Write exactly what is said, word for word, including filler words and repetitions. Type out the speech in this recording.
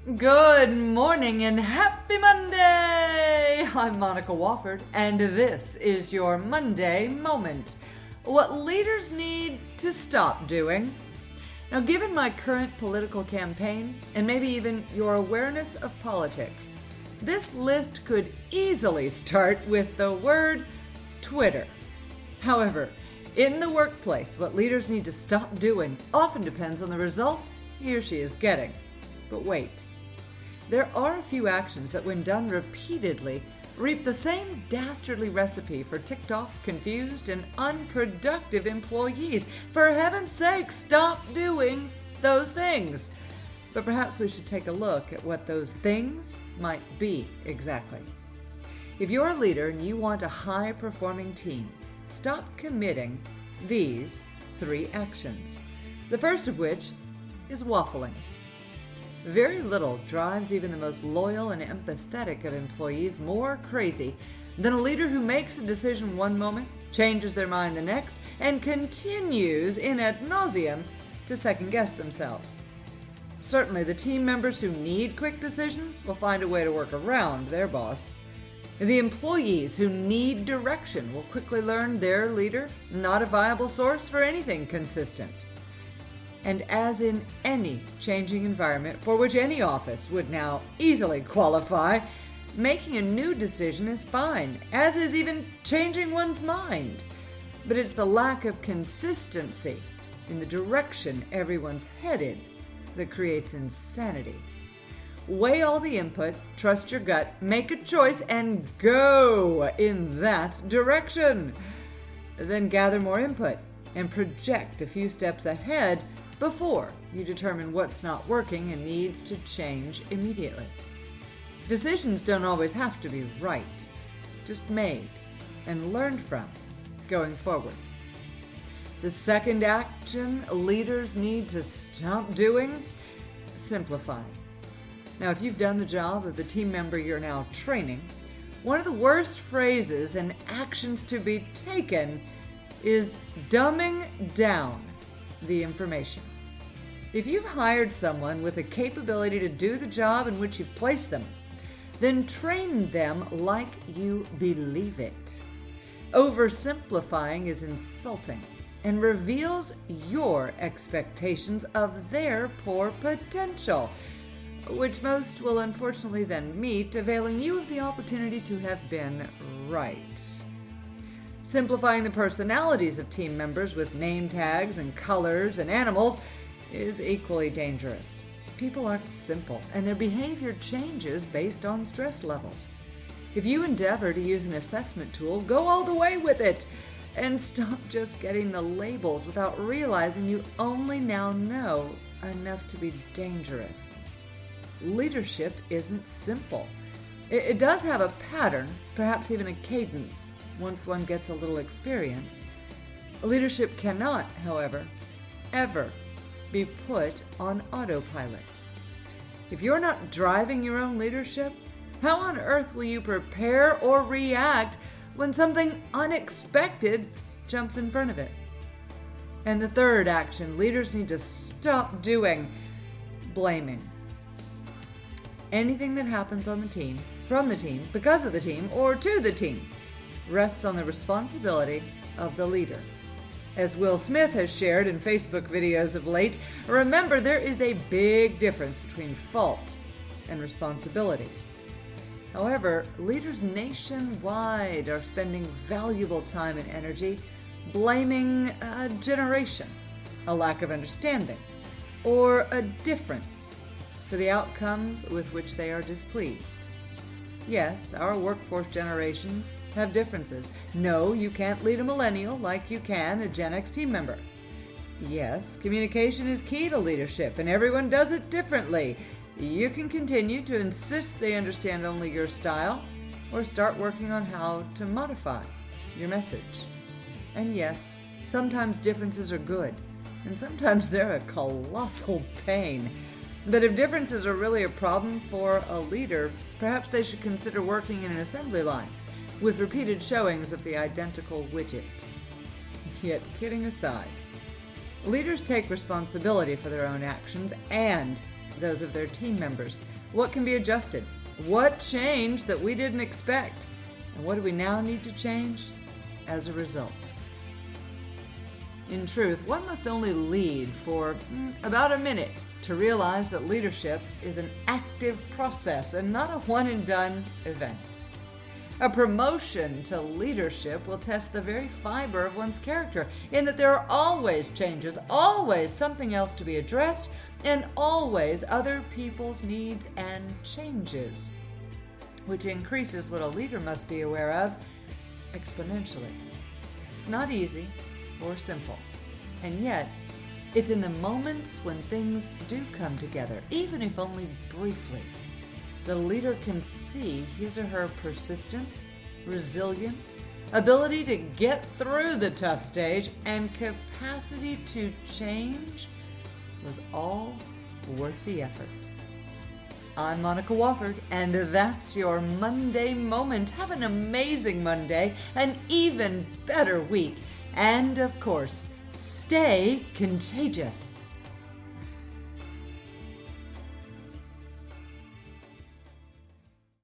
Good morning and happy Monday! I'm Monica Wofford, and this is your Monday Moment. What leaders need to stop doing. Now, given my current political campaign, and maybe even your awareness of politics, this list could easily start with the word Twitter. However, in the workplace, what leaders need to stop doing often depends on the results he or she is getting. But wait. There are a few actions that, when done repeatedly, reap the same dastardly recipe for ticked off, confused, and unproductive employees. For heaven's sake, stop doing those things. But perhaps we should take a look at what those things might be exactly. If you're a leader and you want a high-performing team, stop committing these three actions. The first of which is waffling. Very little drives even the most loyal and empathetic of employees more crazy than a leader who makes a decision one moment, changes their mind the next, and continues in ad nauseum to second-guess themselves. Certainly, the team members who need quick decisions will find a way to work around their boss. The employees who need direction will quickly learn their leader not a viable source for anything consistent. And as in any changing environment for which any office would now easily qualify, making a new decision is fine, as is even changing one's mind. But it's the lack of consistency in the direction everyone's headed that creates insanity. Weigh all the input, trust your gut, make a choice, and go in that direction. Then gather more input and project a few steps ahead before you determine what's not working and needs to change immediately. Decisions don't always have to be right, just made and learned from going forward. The second action leaders need to stop doing: simplify. Now, if you've done the job of the team member you're now training, one of the worst phrases and actions to be taken is dumbing down the information. If you've hired someone with the capability to do the job in which you've placed them, then train them like you believe it. Oversimplifying is insulting and reveals your expectations of their poor potential, which most will unfortunately then meet, availing you of the opportunity to have been right. Simplifying the personalities of team members with name tags and colors and animals is equally dangerous. People aren't simple, and their behavior changes based on stress levels. If you endeavor to use an assessment tool, go all the way with it, and stop just getting the labels without realizing you only now know enough to be dangerous. Leadership isn't simple. It, it does have a pattern, perhaps even a cadence, once one gets a little experience. Leadership cannot, however, ever be put on autopilot. If you're not driving your own leadership, how on earth will you prepare or react when something unexpected jumps in front of it? And the third action leaders need to stop doing: blaming. Anything that happens on the team, from the team, because of the team, or to the team rests on the responsibility of the leader. As Will Smith has shared in Facebook videos of late, remember there is a big difference between fault and responsibility. However, leaders nationwide are spending valuable time and energy blaming a generation, a lack of understanding, or a difference for the outcomes with which they are displeased. Yes, our workforce generations have differences. No, you can't lead a millennial like you can a Gen X team member. Yes, communication is key to leadership, and everyone does it differently. You can continue to insist they understand only your style, or start working on how to modify your message. And yes, sometimes differences are good, and sometimes they're a colossal pain. But if differences are really a problem for a leader, perhaps they should consider working in an assembly line with repeated showings of the identical widget. Yet, kidding aside, leaders take responsibility for their own actions and those of their team members? What can be adjusted? What changed that we didn't expect? And what do we now need to change as a result? In truth, one must only lead for mm, about a minute to realize that leadership is an active process and not a one-and-done event. A promotion to leadership will test the very fiber of one's character, in that there are always changes, always something else to be addressed, and always other people's needs and changes, which increases what a leader must be aware of exponentially. It's not easy or simple, and yet it's in the moments when things do come together, even if only briefly, the leader can see his or her persistence, resilience, ability to get through the tough stage, and capacity to change was all worth the effort. I'm Monica Wofford, and that's your Monday Moment. Have an amazing Monday, an even better week, and of course, stay contagious.